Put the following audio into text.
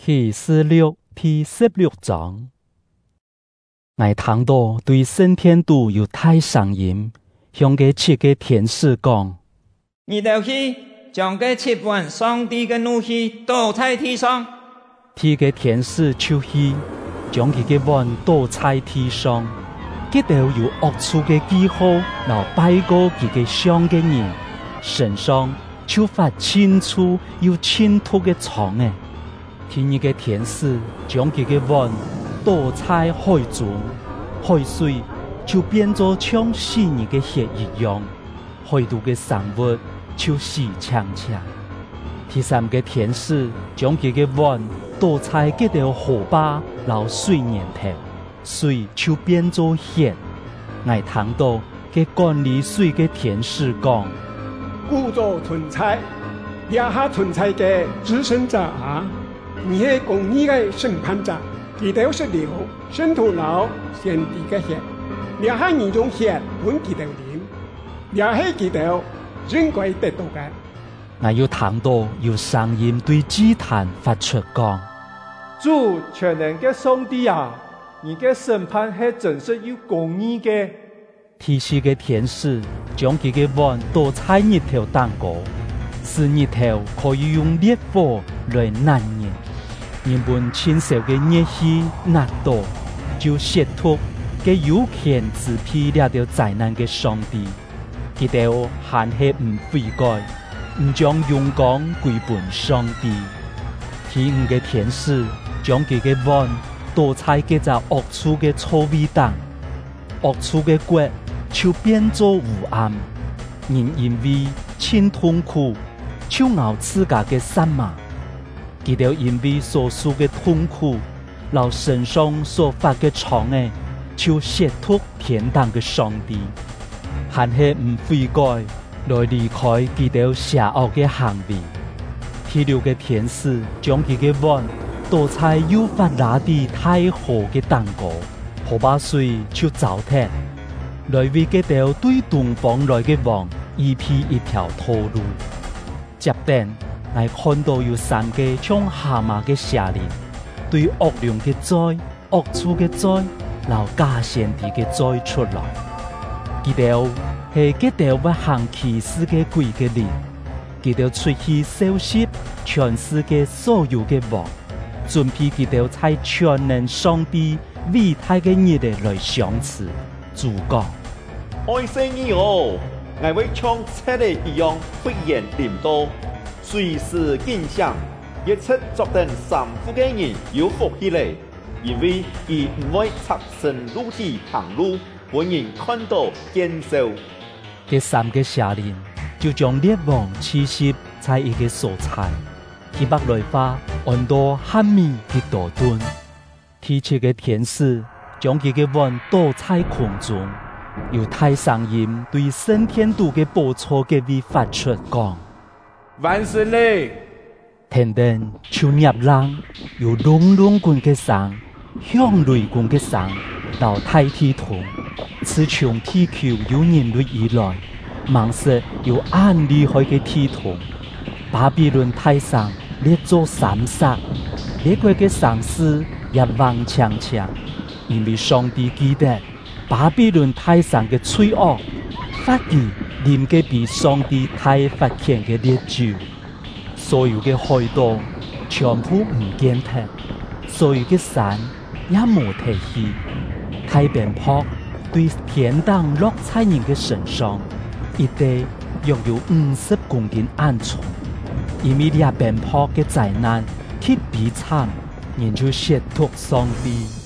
启示录第16章，我聽到對升天度有大聲音，向嗰7個天使講： 你哋去將嗰7本上帝嘅怒氣倒在地上。 第個天使就去將佢嘅碗倒在地上，佢哋有惡處嘅記號，然後拜過佢嘅像嘅人身上就發清楚有清土嘅瘡誒。第二個天使將佢嘅碗倒在海中，海水就變作像死人嘅血一樣，海度嘅生物就死呛呛。第三個天使將佢嘅碗倒在嗰條河壩撈水源頭，水就變作血。我聽到佢管理水嘅天使講： 故作存在，也下存在嘅至聖者啊！你係公義嘅審判者，佢哋是流聖徒流先帝嘅血，也下你種血本佢哋點，也係佢哋應該得到嘅。 我要聽到有聲音對祭壇發出講： 主全能嘅上帝啊，你嘅審判係真實有公義嘅。 第四個天使將佢嘅碗倒在日頭當過，使日頭可以用烈火來燃人。人們親手嘅熱氣熱到，就褻瀆嘅有權支配了條災難嘅上帝。佢哋還係唔悔改，唔將勇光歸本上帝。第五個天使將佢嘅碗倒在嗰隻惡處嘅臭味當，惡處嘅骨就變作烏暗。人因為真痛苦，就咬自家嘅心嘛。佢哋因為所受嘅痛苦，然後身上所發嘅瘡誒，就褻瀆天堂嘅上帝，還係唔悔改，來離開佢哋邪惡嘅行為。第六個天使將佢嘅碗倒在幼發拉底大河嘅當過，河把水就糟蹋，來為佢哋對東方來嘅王預備一條道路。接定我看到有3個像蛤蟆嘅蛇靈，對惡靈嘅災、惡處嘅災，然後假先知嘅災出來。佢哋係佢哋會行奇事嘅鬼嘅靈，佢哋出去收拾全世界所有嘅王，準備佢哋在全能上帝偉大嘅日嚟來賞賜。主講： 愛惜你哦，我會像車嚟一樣忽然臨到。隨時見象，一切作定三夫嘅人要福氣嚟，因為佢唔會插身入地行路，本人看到見受。 這3個蛇靈就將列王刺殺在一個所在，佢把來花按到黑面嘅多端。第7個天使將佢嘅碗倒在空中，有大聲音對升天度嘅寶座嘅位發出講： 萬神嘞！ 天燈就熱浪，有隆隆棍嘅聲，響雷棍嘅聲，到大地圖，此從地球有人類以來，猛實有暗厲害嘅地圖。巴比倫大城列作3殺，列國嘅城市也亡強強，因為上帝記得巴比倫大城嘅罪惡，發現念嘅比上帝太發強嘅列主，所有嘅海島全部唔見睇，所有嘅山也冇提起。太平坡對天堂落在人嘅身上，一地約有50公斤暗重，因為呢邊坡嘅災難特別慘，人就褻瀆上帝。